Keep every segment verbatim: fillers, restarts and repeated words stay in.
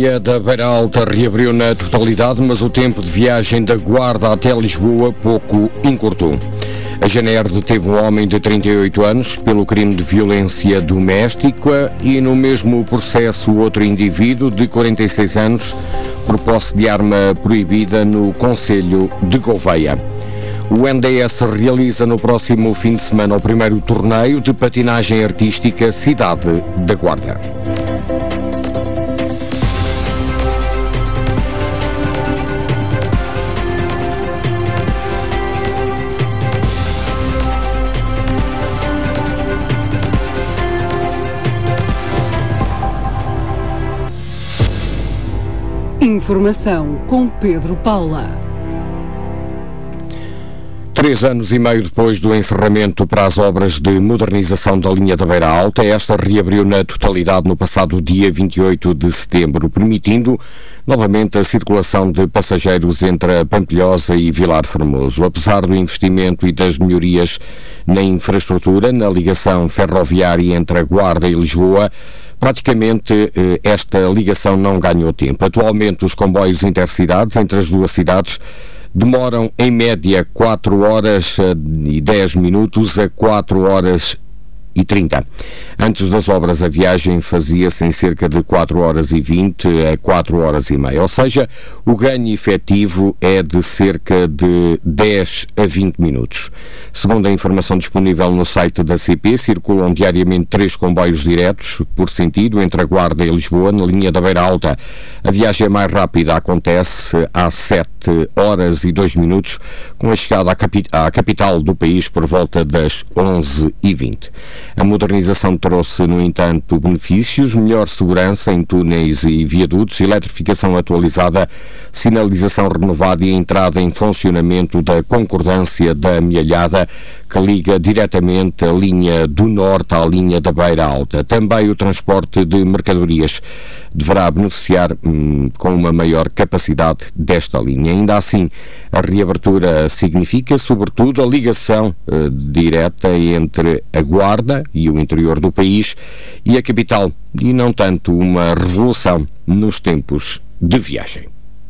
linha da Beira Alta reabriu na totalidade, mas o tempo de viagem da Guarda até Lisboa pouco encurtou. A G N R deteve um homem de trinta e oito anos pelo crime de violência doméstica e, no mesmo processo, outro indivíduo de quarenta e seis anos por posse de arma proibida no concelho de Gouveia. O N D S realiza no próximo fim de semana o primeiro torneio de patinagem artística Cidade da Guarda. Informação com Pedro Paula. Três anos e meio depois do encerramento para as obras de modernização da linha da Beira Alta, esta reabriu na totalidade no passado dia vinte e oito de setembro, permitindo novamente a circulação de passageiros entre a Pampilhosa e Vilar Formoso. Apesar do investimento e das melhorias na infraestrutura, na ligação ferroviária entre a Guarda e Lisboa, praticamente esta ligação não ganhou tempo. Atualmente os comboios intercidades entre as duas cidades demoram em média quatro horas e dez minutos a quatro horas e trinta. Antes das obras a viagem fazia-se em cerca de quatro horas e vinte a quatro horas e meia, ou seja, o ganho efetivo é de cerca de dez a vinte minutos. Segundo a informação disponível no site da C P, circulam diariamente três comboios diretos por sentido entre a Guarda e Lisboa na linha da Beira Alta. A viagem mais rápida acontece às sete horas e dois minutos, com a chegada à, capi- à capital do país por volta das onze e vinte. A modernização trouxe, no entanto, benefícios: melhor segurança em túneis e viadutos, eletrificação atualizada, sinalização renovada e entrada em funcionamento da concordância da Amealhada, que liga diretamente a linha do Norte à linha da Beira Alta. Também o transporte de mercadorias deverá beneficiar hum, com uma maior capacidade desta linha. Ainda assim, a reabertura significa, sobretudo, a ligação eh, direta entre a Guarda e o interior do país e a capital, e não tanto uma revolução nos tempos de viagem.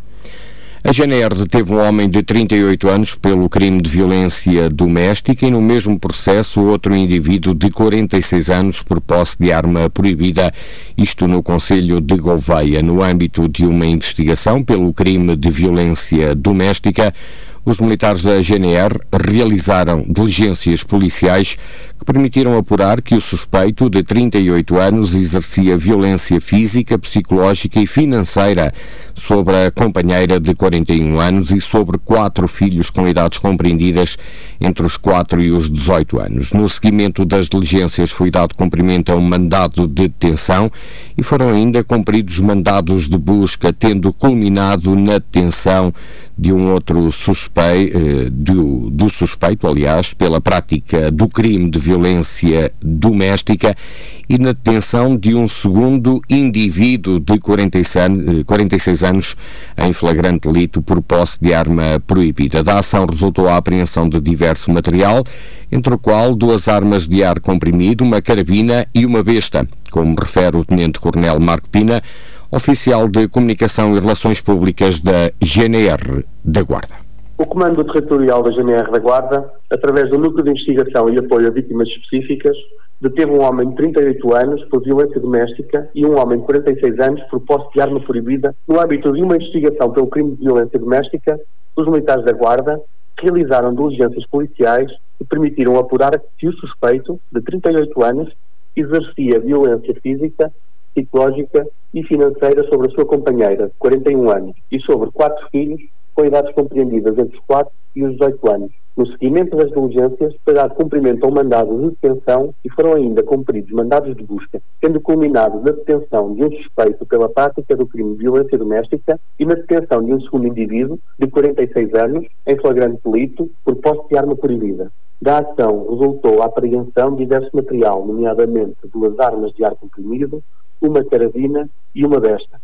A G N R deteve um homem de trinta e oito anos pelo crime de violência doméstica e, no mesmo processo, outro indivíduo de quarenta e seis anos por posse de arma proibida, isto no concelho de Gouveia. No âmbito de uma investigação pelo crime de violência doméstica, os militares da G N R realizaram diligências policiais que permitiram apurar que o suspeito, de trinta e oito anos, exercia violência física, psicológica e financeira sobre a companheira de quarenta e um anos e sobre quatro filhos com idades compreendidas entre os quatro e os dezoito anos. No seguimento das diligências foi dado cumprimento a um mandado de detenção e foram ainda cumpridos mandados de busca, tendo culminado na detenção de um outro suspeito, eh, do, do suspeito, aliás, pela prática do crime de violência doméstica e na detenção de um segundo indivíduo de quarenta e seis anos em flagrante delito por posse de arma proibida. Da ação resultou a apreensão de diverso material, entre o qual duas armas de ar comprimido, uma carabina e uma besta, como refere o Tenente-Coronel Marco Pina, oficial de Comunicação e Relações Públicas da G N R da Guarda. O Comando Territorial da G N R da Guarda, através do Núcleo de Investigação e Apoio a Vítimas Específicas, deteve um homem de trinta e oito anos por violência doméstica e um homem de quarenta e seis anos por posse de arma proibida no âmbito de uma investigação pelo crime de violência doméstica. Os militares da Guarda realizaram diligências policiais que permitiram apurar que o suspeito, de trinta e oito anos, exercia violência física, psicológica e financeira sobre a sua companheira, de quarenta e um anos, e sobre quatro filhos com idades compreendidas entre os quatro e os dezoito anos. No seguimento das diligências, foi dado cumprimento a um mandado de detenção e foram ainda cumpridos mandados de busca, tendo culminado na detenção de um suspeito pela prática do crime de violência doméstica e na detenção de um segundo indivíduo, de quarenta e seis anos, em flagrante delito, por posse de arma proibida. Da ação resultou a apreensão de diverso material, nomeadamente duas armas de ar comprimido, uma carabina e uma besta.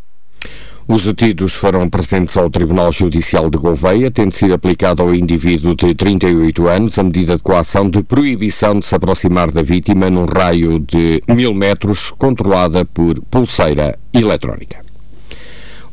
Os detidos foram presentes ao Tribunal Judicial de Gouveia, tendo sido aplicado ao indivíduo de trinta e oito anos a medida de coação de proibição de se aproximar da vítima num raio de mil metros, controlada por pulseira eletrónica.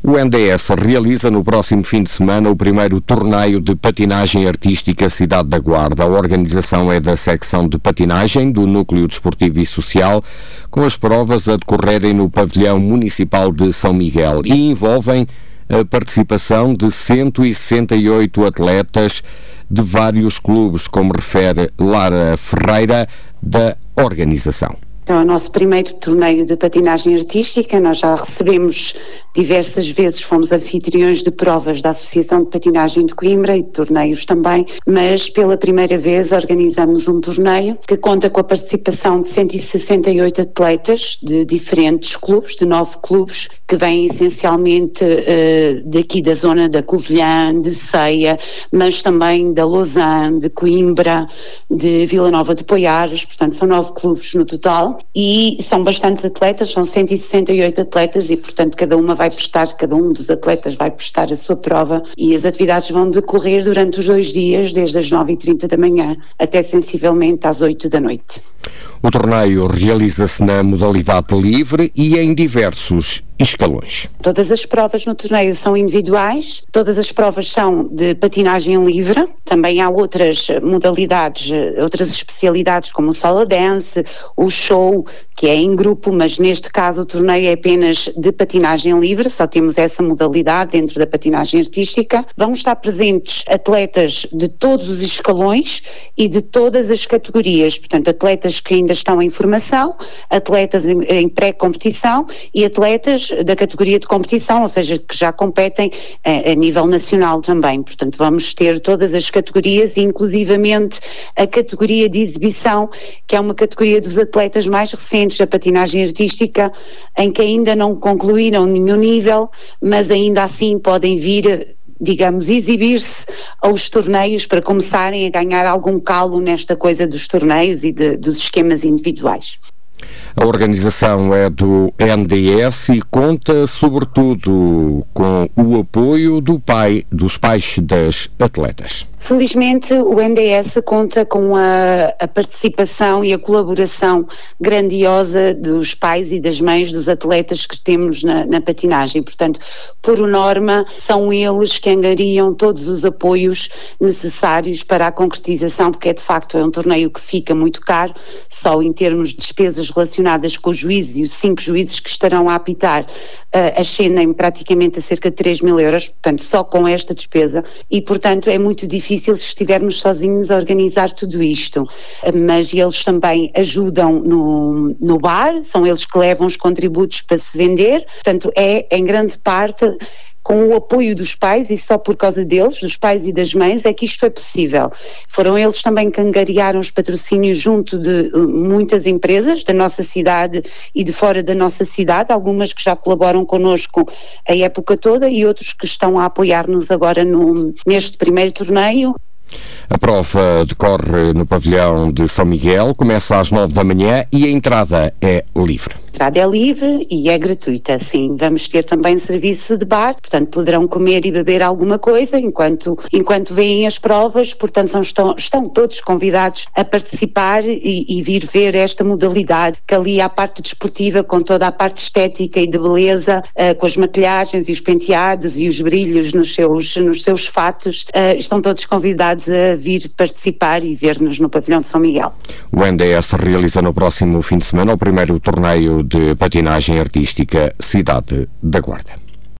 O N D S realiza no próximo fim de semana o primeiro torneio de patinagem artística Cidade da Guarda. A organização é da secção de patinagem do Núcleo Desportivo e Social, com as provas a decorrerem no pavilhão municipal de São Miguel e envolvem a participação de cento e sessenta e oito atletas de vários clubes, como refere Lara Ferreira, da organização. Então, é o nosso primeiro torneio de patinagem artística. Nós já recebemos diversas vezes, fomos anfitriões de provas da Associação de Patinagem de Coimbra e de torneios também, mas pela primeira vez organizamos um torneio que conta com a participação de cento e sessenta e oito atletas de diferentes clubes, de nove clubes, que vêm essencialmente uh, daqui da zona da Covilhã, de Ceia, mas também da Lausanne, de Coimbra, de Vila Nova de Poiares. Portanto são nove clubes no total. E são bastantes atletas, são cento e sessenta e oito atletas e, portanto, cada uma vai prestar, cada um dos atletas vai prestar a sua prova e as atividades vão decorrer durante os dois dias, desde as nove e trinta da manhã até sensivelmente às oito da noite. O torneio realiza-se na modalidade livre e em diversos escalões. Todas as provas no torneio são individuais, todas as provas são de patinagem livre, também há outras modalidades, outras especialidades como o solo dance, o show, que é em grupo, mas neste caso o torneio é apenas de patinagem livre, só temos essa modalidade dentro da patinagem artística. Vão estar presentes atletas de todos os escalões e de todas as categorias, portanto atletas que ainda estão em formação, atletas em, em pré-competição e atletas da categoria de competição, ou seja, que já competem a, a nível nacional também. Portanto, vamos ter todas as categorias, inclusivamente a categoria de exibição, que é uma categoria dos atletas mais recentes da patinagem artística, em que ainda não concluíram nenhum nível, mas ainda assim podem vir, digamos, exibir-se aos torneios para começarem a ganhar algum calo nesta coisa dos torneios e de, dos esquemas individuais. A organização é do N D S e conta sobretudo com o apoio do pai, dos pais das atletas. Felizmente o N D S conta com a, a participação e a colaboração grandiosa dos pais e das mães dos atletas que temos na, na patinagem. Portanto, por norma, são eles que angariam todos os apoios necessários para a concretização, porque é de facto é um torneio que fica muito caro, só em termos de despesas relacionadas com os juízes, e os cinco juízes que estarão a apitar uh, ascendem praticamente a cerca de três mil euros, portanto só com esta despesa, e portanto é muito difícil se estivermos sozinhos a organizar tudo isto, mas eles também ajudam no, no bar, são eles que levam os contributos para se vender, portanto é em grande parte com o apoio dos pais, e só por causa deles, dos pais e das mães, é que isto foi possível. Foram eles também que angariaram os patrocínios junto de muitas empresas da nossa cidade e de fora da nossa cidade, algumas que já colaboram connosco a época toda e outros que estão a apoiar-nos agora no, neste primeiro torneio. A prova decorre no pavilhão de São Miguel, começa às nove da manhã e a entrada é livre. A entrada é livre e é gratuita, sim. Vamos ter também serviço de bar, portanto poderão comer e beber alguma coisa enquanto, enquanto veem as provas, portanto são, estão, estão todos convidados a participar e, e vir ver esta modalidade, que ali há a parte desportiva com toda a parte estética e de beleza, uh, com as maquilhagens e os penteados e os brilhos nos seus, nos seus fatos, uh, estão todos convidados a vir participar e ver-nos no pavilhão de São Miguel. O N D S realiza no próximo fim de semana o primeiro torneio de patinagem artística Cidade da Guarda.